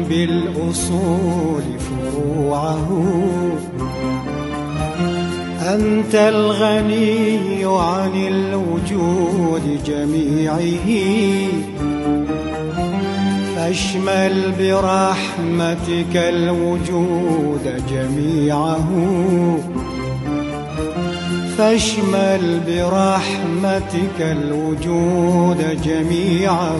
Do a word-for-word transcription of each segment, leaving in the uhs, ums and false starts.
بالأصول فروعه. أنت الغني عن الوجود جميعه، فاشمل برحمتك الوجود جميعه، فاشمل برحمتك الوجود جميعه.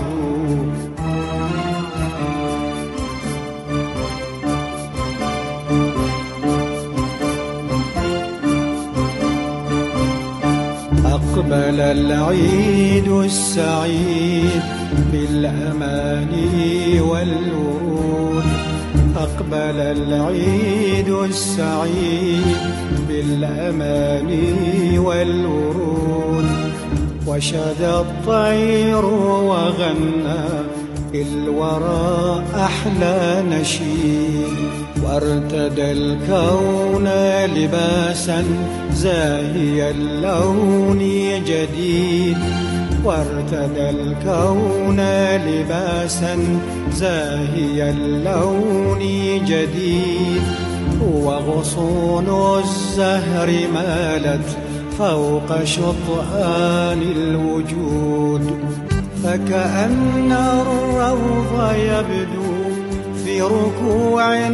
أقبل العيد السعيد بالأماني والورود، أقبل العيد السعيد بالأماني والورود، وشد الطير وغنى الورى أحلى نشيد، وارتدى الكون لباسا زاهي اللون جديد، وارتدى الكون لباسا زاهي اللون جديد، وغصون الزهر مالت فوق شطآن الوجود، فكأن الروض يبدو في ركوع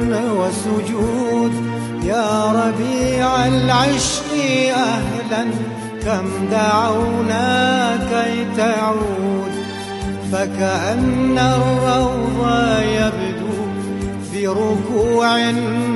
وسجود. يا ربيع العشق أهلا كم دعونا كي تعود، فكأن الروض يبدو في ركوع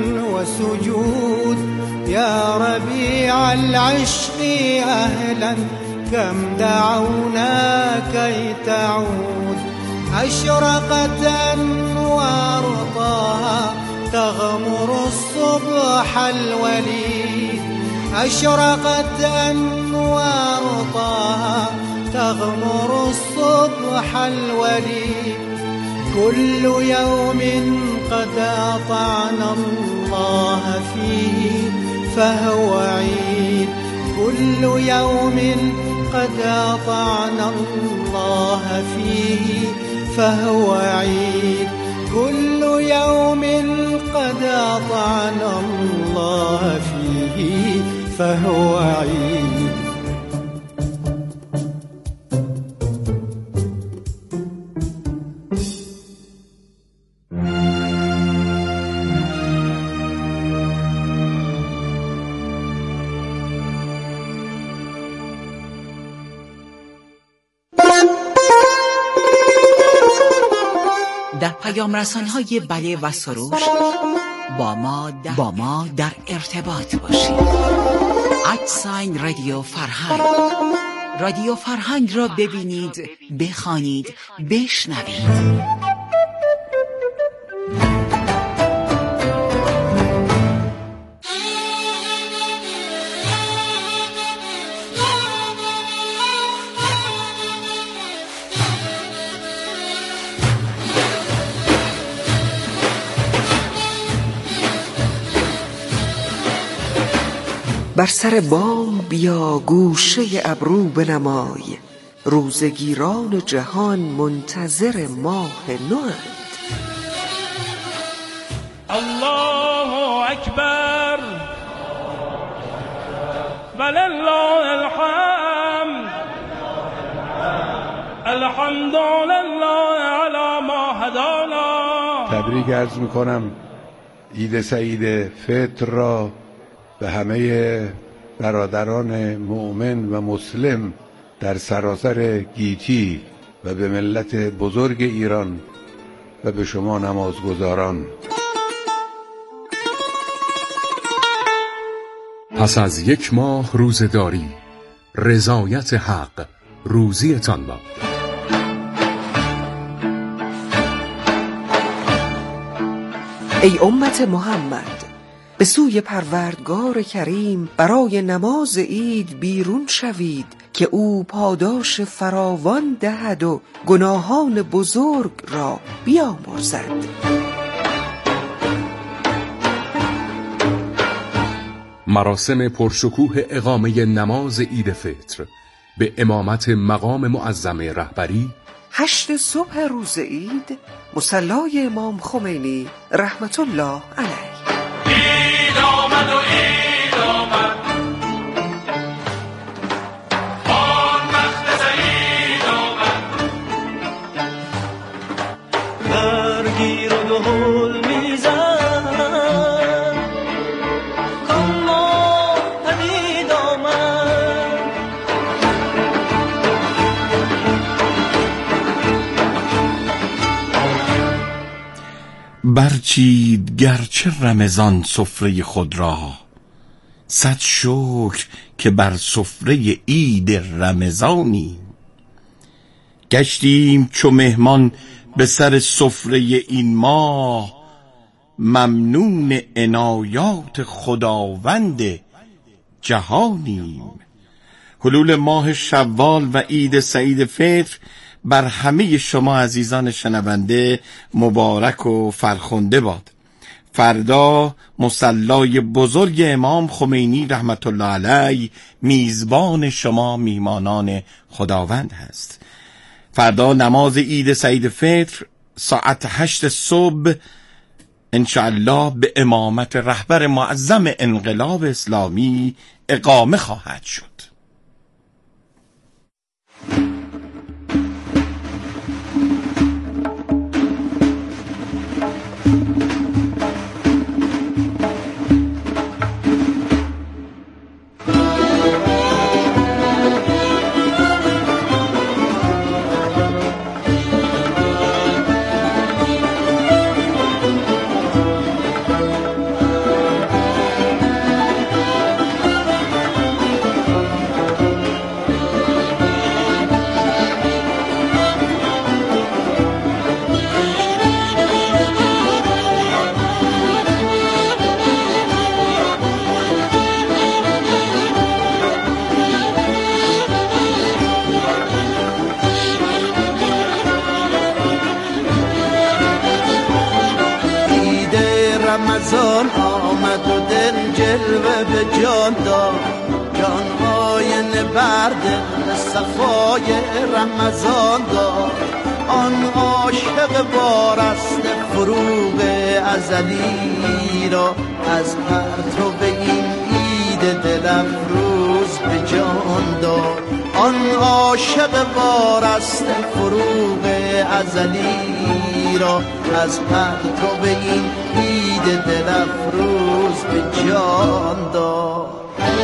وسجود. يا ربيع العشق أهلا كم دعونا كي تعود. أشرقت أنوار طه تغمر الصبح الوليد، أشرقت أنوار طه تغمر الصبح الوليد. كل يوم قد أطعنا الله فيه فهو عيد، كل يوم قد أطعنا الله فيه فهو عيد، كل يوم قد أطعنا الله فيه فهو عيد. در پیام رسان‌های بله و سروش با ما در, با ما در ارتباط باشید. ادساین رادیو فرهنگ، رادیو فرهنگ را ببینید، بخوانید، بشنوید. بر سر بام بیا گوشه ابرو بنمای، روزگیران جهان منتظر ماه نوند. الله اکبر ولله الحمد، الحمد لله علی ما هدانا. تبریک عرض میکنم عید سعید فطر را به همه برادران مؤمن و مسلم در سراسر گیتی و به ملت بزرگ ایران و به شما نمازگزاران. پس از یک ماه روزه‌داری، رضایت حق روزیتان باد. ای امت محمد، به سوی پروردگار کریم برای نماز عید بیرون شوید که او پاداش فراوان دهد و گناهان بزرگ را بیامرزد. مراسم پرشکوه اقامه نماز عید فطر به امامت مقام معظم رهبری هشت صبح روز عید مصلای امام خمینی رحمت الله علیه. عید آمد و عید آمد، آن وقت سعید آمد، برگیر و دهل میزن کن ما پدید آمد. برچید گرچه رمضان سفره خود را، صد شکر که بر سفره عید رمضانی. گشتیم چو مهمان به سر سفره این ماه، ممنون عنایات خداوند جهانیم. حلول ماه شوال و عید سعید فطر بر همه شما عزیزان شنونده مبارک و فرخنده باد. فردا مصلای بزرگ امام خمینی رحمت الله علیه میزبان شما میهمانان خداوند هست. فردا نماز عید سعید فطر ساعت هشت صبح انشاءالله به امامت رهبر معظم انقلاب اسلامی اقامه خواهد شد. رمضان آمد و دل جلوه به جان داد، جان آینه برده به صفای رمضان داد. آن عاشق وارست فروغ ازلی را، از پرتو به این عید دل افروز به جان داد. آن عاشق وارست فروغ ازلی را، از پرتو به این عید دل افروز به جان داد.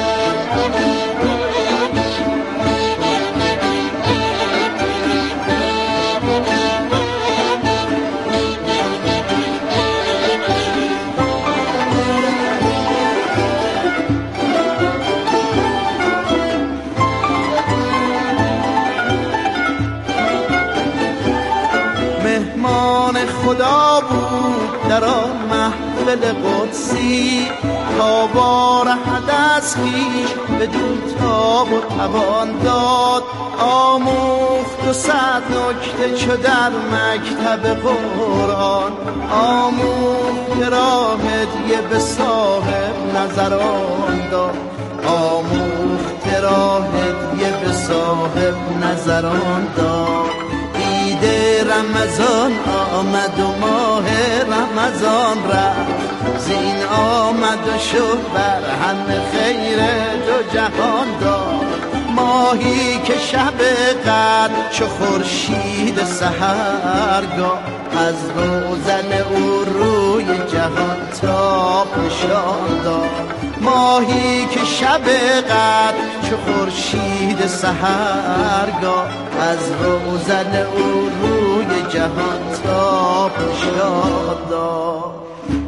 مهمان خدا بود در آن محفل قدسی، تا بارهد از خویش بدون تاب و توان داد. آموخت و صد نکته چو در مکتب قرآن، آموخت که راه هدیه به صاحب نظران داد. آموخت که راه هدیه به صاحب نظران داد. عید رمضان آمد و ماه رمضان رفت، زین آمد و شد بر همه خیر دو جهان داد. ماهی که شب قدر چو خورشید سحرگاه، از روزن او روی جهان تاب نشان داد. ماهی که شب قدر چو خورشید سحرگاه، از روزن او روی جهان تاب نشان داد.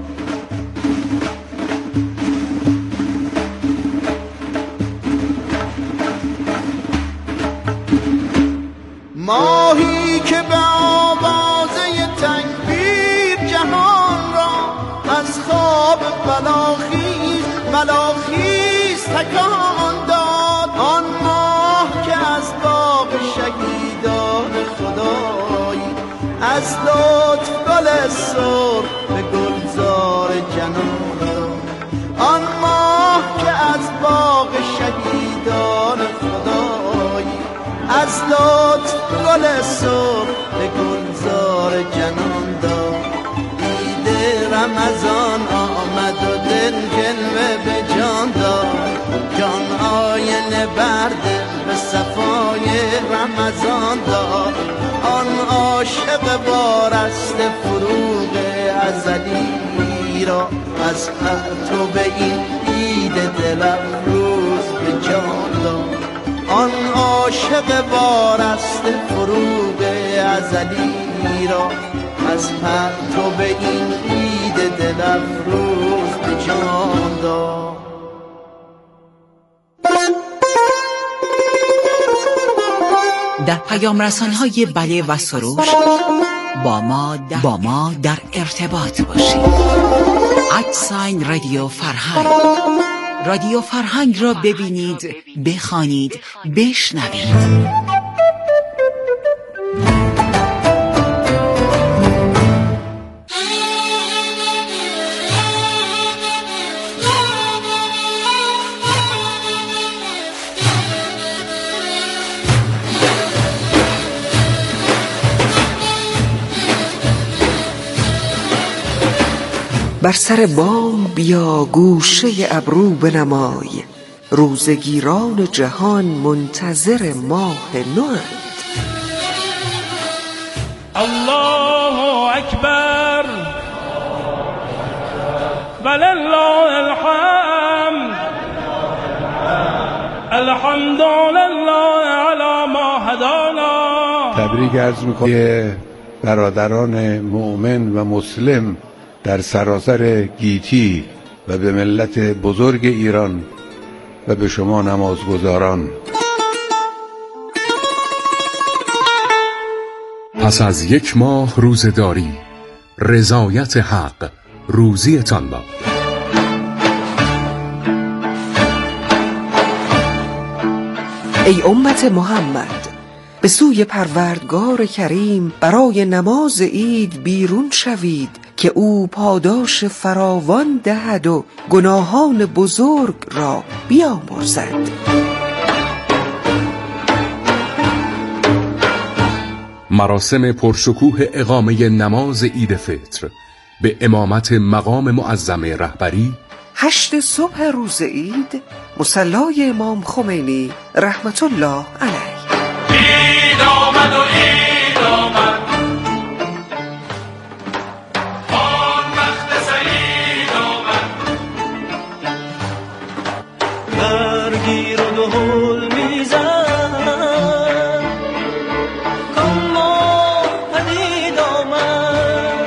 ماهی که به آوازه تکبیر جهان را، از خواب بلاخیز بلاخیز تکان داد. آن ماه که از باغ شهیدان خدایی، از لطف گل سرخ به گلزار جنان داد. آن ماه که از باغ شهیدان خدایی، از لطف گل سرخ جنان داد. عید رمضان آمد و دل جلوه به جان داد. جان آینه برده به صفای رمضان داد. آن عاشق وارست فروغ ازلی را از پرتو به این عید دل افروز به جان داد. آن عاشق وارست فروغ ازلی را از پرتو به این عید دل افروز به جان داد. در پیام رسان‌های بله و سروش با ما در, با ما در ارتباط باشید. ادساین رادیو فرهنگ. رادیو فرهنگ را ببینید، بخوانید، بشنوید. بر سر بام بیا گوشه ابرو بنمای، روزگیران جهان منتظر ماه نوند. الله اکبر ولله الحمد. الحمد لله علی ما هدانا. تبریک عرض می‌کنم برادران مؤمن و مسلم در سراسر گیتی و به ملت بزرگ ایران و به شما نمازگزاران. پس از یک ماه روزه‌داری، رضایت حق روزیتان باد. ای امت محمد، به سوی پروردگار کریم برای نماز عید بیرون شوید که او پاداش فراوان دهد و گناهان بزرگ را بیامرزد. مراسم پرشکوه اقامه نماز عید فطر به امامت مقام معظم رهبری هشت صبح روز عید، مصلای امام خمینی رحمت الله علیه. عید آمد و عید آمد، آن وقت سعید آمد. برگیر و دهل میزن، کن ما پدید آمد.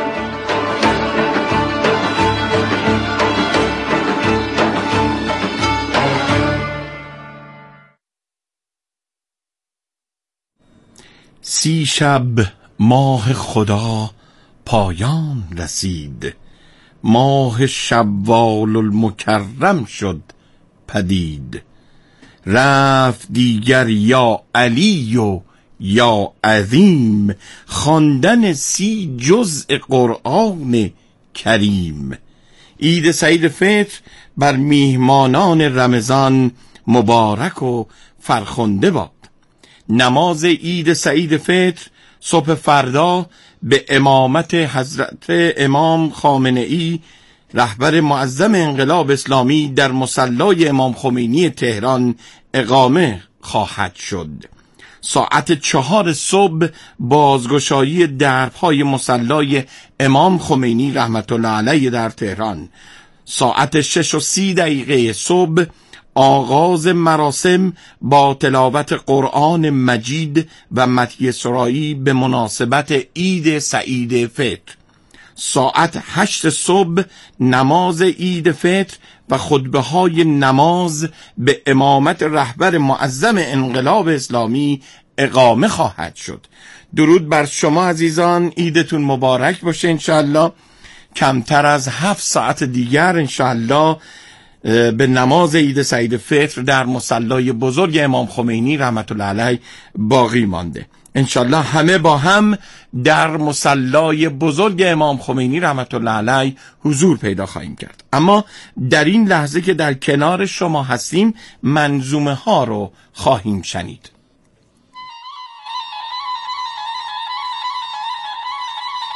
سی شب ماه خدا پایان رسید، ماه شوال المکرم شد پدید. رفت دیگر یا علی و یا عظیم، خواندن سی جزء قرآن کریم. عید سعید فطر بر میهمانان رمضان مبارک و فرخنده باد. نماز عید سعید فطر صبح فردا به امامت حضرت امام خامنه ای رهبر معظم انقلاب اسلامی در مصلای امام خمینی تهران اقامه خواهد شد. ساعت چهار صبح بازگشایی درب‌های مصلای امام خمینی رحمت الله علیه در تهران. ساعت شش و سی دقیقه صبح آغاز مراسم با تلاوت قرآن مجید و مطیع سرایی به مناسبت عید سعید فطر. ساعت هشت صبح نماز عید فطر و خطبه های نماز به امامت رهبر معظم انقلاب اسلامی اقامه خواهد شد. درود بر شما عزیزان، عیدتون مبارک باشه. انشاءالله کمتر از هفت ساعت دیگر انشاءالله به نماز عید سعید فطر در مصلای بزرگ امام خمینی رحمت الله علیه باقی مانده. انشالله همه با هم در مصلای بزرگ امام خمینی رحمت الله علیه حضور پیدا خواهیم کرد. اما در این لحظه که در کنار شما هستیم منظومه ها رو خواهیم شنید.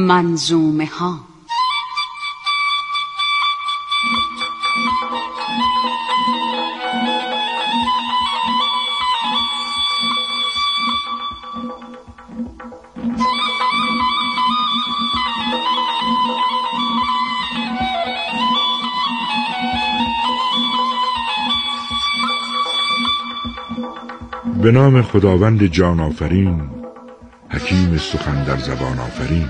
منظومه ها. به نام خداوند جان آفرین، حکیم سخن در زبان آفرین.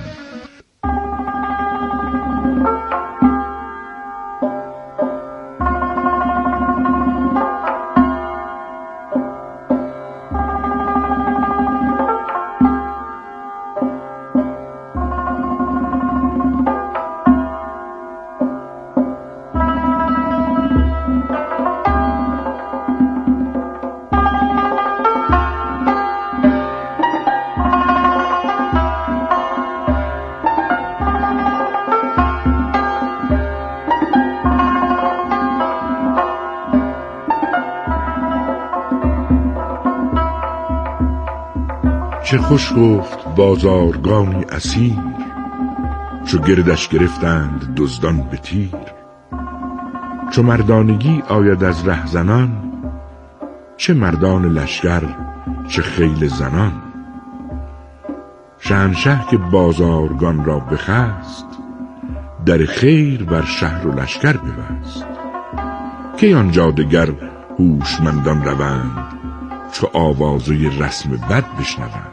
چه خوش گفت بازارگانی اسیر، چو گردش گرفتند دزدان به تیر. چو مردانگی آید از رهزنان، چه مردان لشکر چه خیل زنان. شهنشه که بازارگان را بخست، در خیر بر شهر و لشکر ببست. که آنجا دگر هوشمندان روند، چو آوازه رسم بد بشنوند.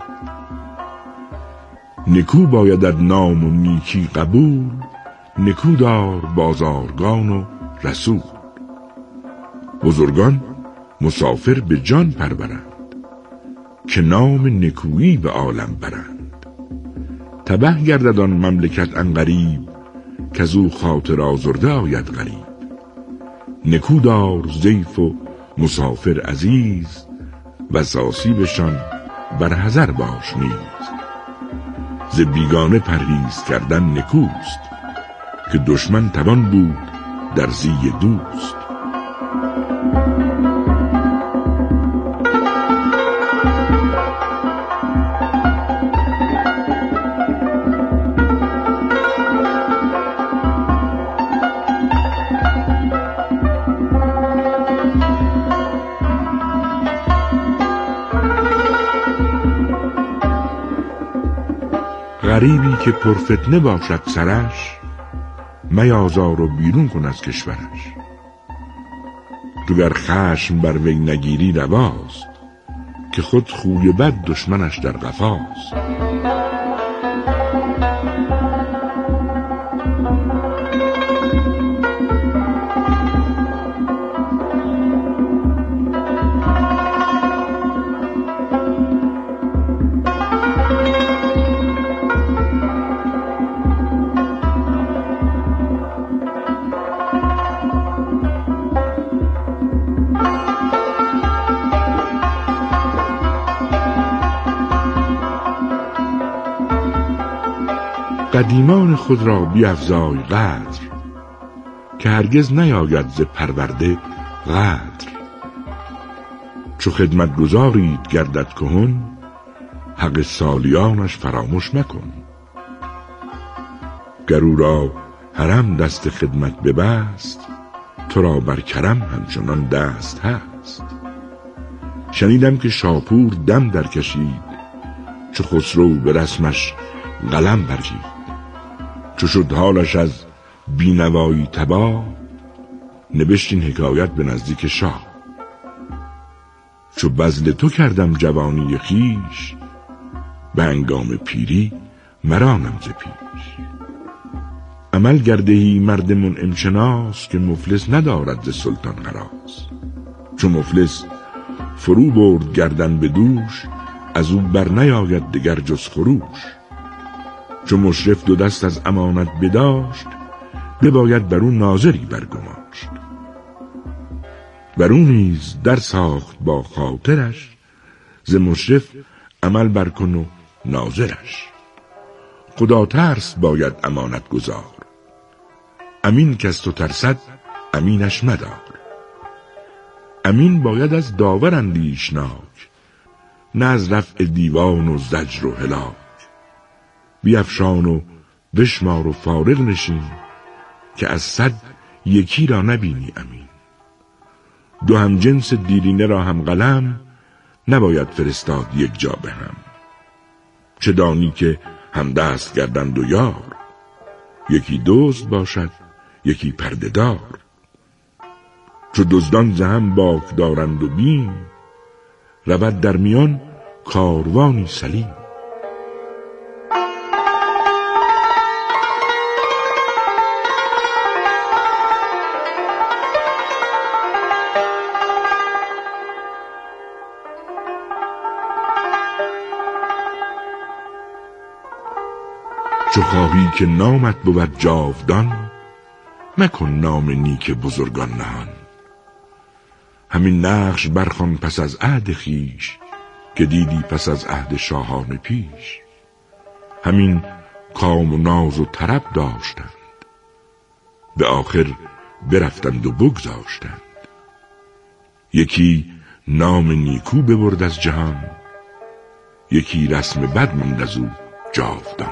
نکو بایدت نام و نیکی قبول، نکو دار بازارگان و رسول. بزرگان مسافر به جان پرورند، که نام نکویی به عالم برند. تبه گردد آن مملکت عنقریب، کزو خاطر آزرده آید غریب. نکو دار ضیف و مسافر عزیز، و آسیبشان بر حذر باش نیز. ز بیگانه پرهیز کردن نکوست، که دشمن توان بود در زی دوست. غریبی که پرفتنه باشد سرش، میازار و بیرون کن از کشورش. تو گر خشم بر وی نگیری رواست، که خود خوی بد دشمنش در قفاست. قدیمان خود را بیفزای قدر، که هرگز نیاید ز پرورده غدر. چو خدمت گزارید گردد کهن، حق سالیانش فراموش مکن. گر او را حرم دست خدمت ببست، تو را بر کرم همچنان دست هست. شنیدم که شاپور دم در کشید، چو خسرو به رسمش قلم برچید. چو شد حالش از بینوایی تباه، نبشت این حکایت به نزدیک شاه. چو بذل تو کردم جوانی خیش، به هنگام پیری مرانم ز پیش. عمل گردهی مرد منعم شناس، که مفلس ندارد ز سلطان هراس. چو مفلس فرو برد گردن به دوش، از او بر نیاید دگر جز خروش. چو مشرف دو دست از امانت بداشت، بباید بر او ناظری برگماشت. بر او نیز در ساخت با خاطرش، ز مشرف عمل برکن و ناظرش. خدا ترس باید امانت گزار، امین کس تو ترسد امینش مدار. امین باید از داور اندیشناک، نه از رفع دیوان و زجر و هلاک. بیفشان و بشمار و فارغ نشین که از صد یکی را نبینی امین. دو هم جنس دیرینه را هم قلم، نباید فرستاد یک جا به هم. چه دانی که هم دست گردند و یار، یکی دزد باشد یکی پرده دار. چو دزدان ز هم باک دارند و بیم، رود در میان کاروانی سلیم. چو خواهی که نامت بود جاودان، مکن نام نیک بزرگان نهان. همین نقش برخوان پس از عهد خویش، که دیدی پس از عهد شاهان پیش. همین کام و ناز و طرب داشتند، به آخر برفتند و بگذاشتند. یکی نام نیکو ببرد از جهان، یکی رسم بد ماند از او جاودان.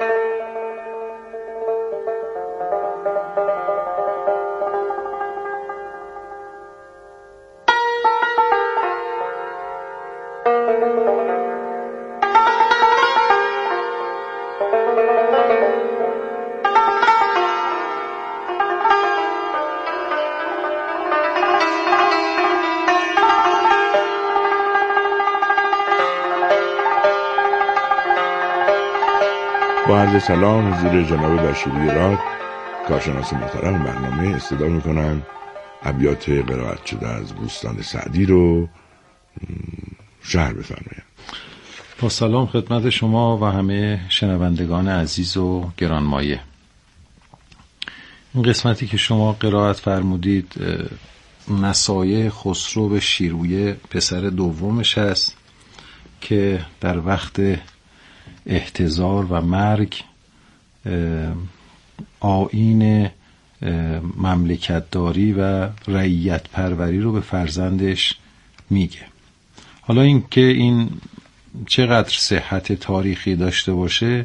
با عرض سلام حضور جناب بشیری راد، کارشناس محترم برنامه، استدعا میکنم ابیات قرائت شده از بوستان سعدی رو شرح بفرمایید. با سلام خدمت شما و همه شنوندگان عزیز و گرانمایه. این قسمتی که شما قرائت فرمودید نصایح خسرو به شیرویه پسر دومش هست که در وقت احتضار و مرگ آیین مملکتداری و رعیت پروری رو به فرزندش میگه. حالا این که این چقدر صحت تاریخی داشته باشه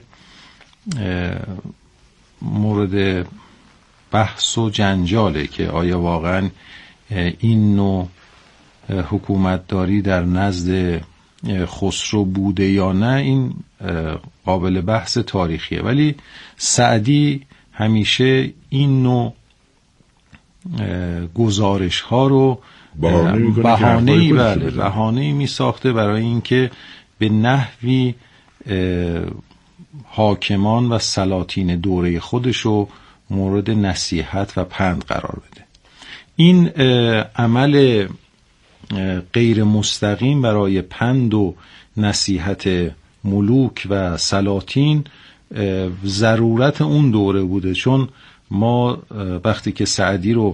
مورد بحث و جنجاله که آیا واقعا این نوع حکومتداری در نزد خسرو بوده یا نه، این قابل بحث تاریخیه. ولی سعدی همیشه این نوع گزارش ها رو بهانه‌ای بله بهانه‌ای می ساخته برای اینکه به نحوی حاکمان و سلاطین دوره خودش رو مورد نصیحت و پند قرار بده. این عمل غیر مستقیم برای پند و نصیحت ملوک و سلاطین ضرورت اون دوره بوده، چون ما وقتی که سعدی رو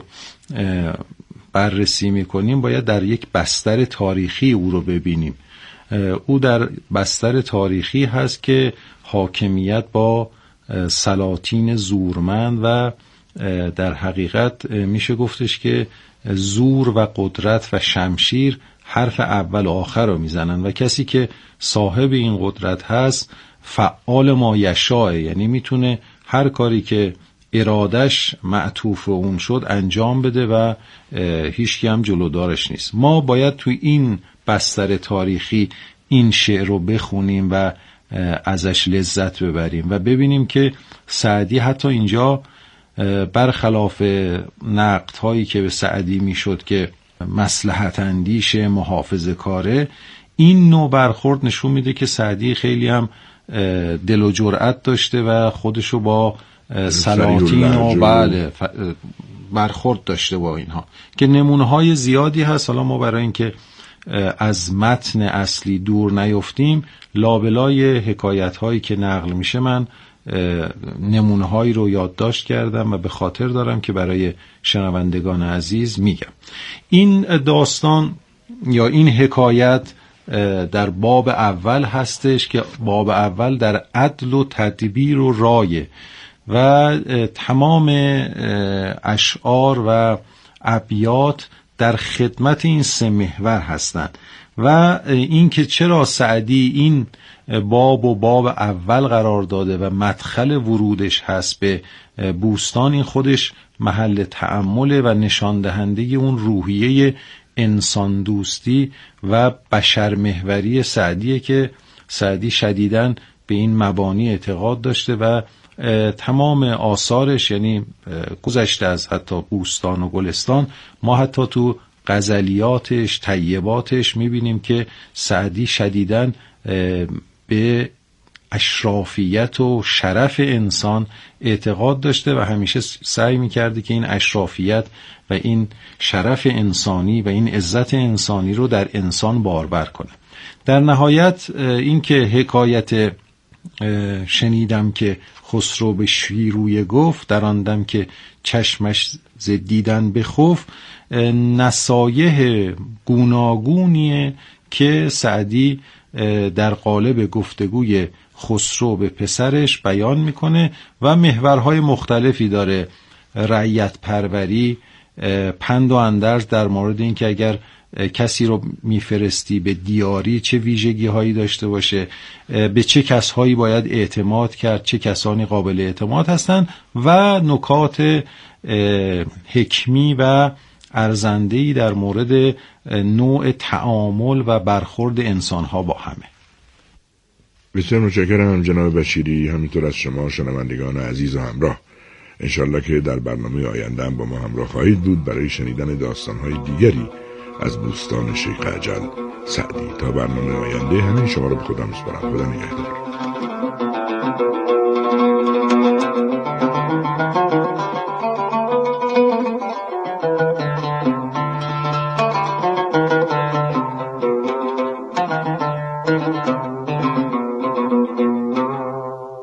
بررسی میکنیم باید در یک بستر تاریخی او رو ببینیم. او در بستر تاریخی هست که حاکمیت با سلاطین زورمند و در حقیقت میشه گفتش که زور و قدرت و شمشیر حرف اول و آخر رو میزنن و کسی که صاحب این قدرت هست فعال ما یشاء، یعنی میتونه هر کاری که ارادش معطوف اون شد انجام بده و هیچکی هم جلودارش نیست. ما باید توی این بستر تاریخی این شعر رو بخونیم و ازش لذت ببریم و ببینیم که سعدی حتی اینجا برخلاف نقد هایی که به سعدی میشد که مصلحت اندیش محافظه کاره، این نوع برخورد نشون میده که سعدی خیلی هم دل و جرأت داشته و خودشو با سلاطین و بله برخورد داشته با اینها که نمونه های زیادی هست. حالا ما برای اینکه از متن اصلی دور نیفتیم، لابلای حکایت هایی که نقل میشه من نمونه هایی رو یادداشت کردم و به خاطر دارم که برای شنوندگان عزیز میگم. این داستان یا این حکایت در باب اول هستش که باب اول در عدل و تدبیر و رایه و تمام اشعار و ابیات در خدمت این سه محور هستند و این که چرا سعدی این باب و باب اول قرار داده و مدخل ورودش هست به بوستان، این خودش محل تأمل و نشان دهنده اون روحیه انسان دوستی و بشر محوری سعدیه که سعدی شدیداً به این مبانی اعتقاد داشته و تمام آثارش، یعنی گذشته از حتی بوستان و گلستان، ما حتی تو غزلیاتش، طیباتش میبینیم که سعدی شدیداً به اشرافیت و شرف انسان اعتقاد داشته و همیشه سعی میکرده که این اشرافیت و این شرف انسانی و این عزت انسانی رو در انسان بارور کنه. در نهایت این که حکایت شنیدم که خسرو به شیرویه گفت، در آن دم که چشمش ز دیدن بخوف، نصایح گوناگونیه که سعدی در قالب گفتگوی خسرو به پسرش بیان میکنه و محورهای مختلفی داره: رعیت پروری، پند و اندرز در مورد این که اگر کسی رو میفرستی به دیاری چه ویژگی هایی داشته باشه، به چه کسهایی باید اعتماد کرد، چه کسانی قابل اعتماد هستند، و نکات حکمی و ارزنده‌ای در مورد نوع تعامل و برخورد انسان‌ها با همه. بسیار متشکرم جناب بشیری، همینطور از شما شنوندگان عزیز و همراه. انشالله که در برنامه آینده هم با ما همراه خواهید بود برای شنیدن داستان‌های دیگری از بوستان شیخ اجل سعدی. تا برنامه آینده همین شما رو به خدا میسپارم. خدا نگهدار.